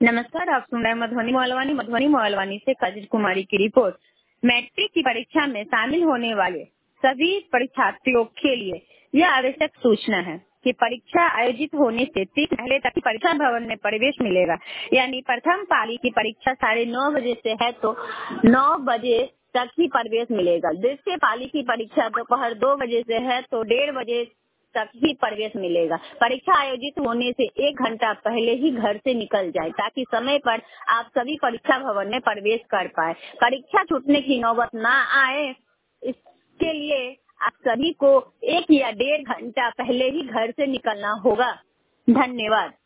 नमस्कार, आप सुन रहे हैं मधुबनी मोहलवानी से काजल कुमारी की रिपोर्ट। मैट्रिक की परीक्षा में शामिल होने वाले सभी परीक्षार्थियों के लिए यह आवश्यक सूचना है कि परीक्षा आयोजित होने से 30 पहले तक परीक्षा भवन में प्रवेश मिलेगा। यानी प्रथम पाली की परीक्षा 9:30 बजे से है तो 9 बजे तक ही प्रवेश मिलेगा। द्वितीय पाली की परीक्षा दोपहर 2 बजे से है तो 1:30 बजे तक ही प्रवेश मिलेगा। परीक्षा आयोजित होने से 1 घंटा पहले ही घर से निकल जाए ताकि समय पर आप सभी परीक्षा भवन में प्रवेश कर पाए। परीक्षा छूटने की नौबत ना आए, इसके लिए आप सभी को 1 या 1.5 घंटा पहले ही घर से निकलना होगा। धन्यवाद।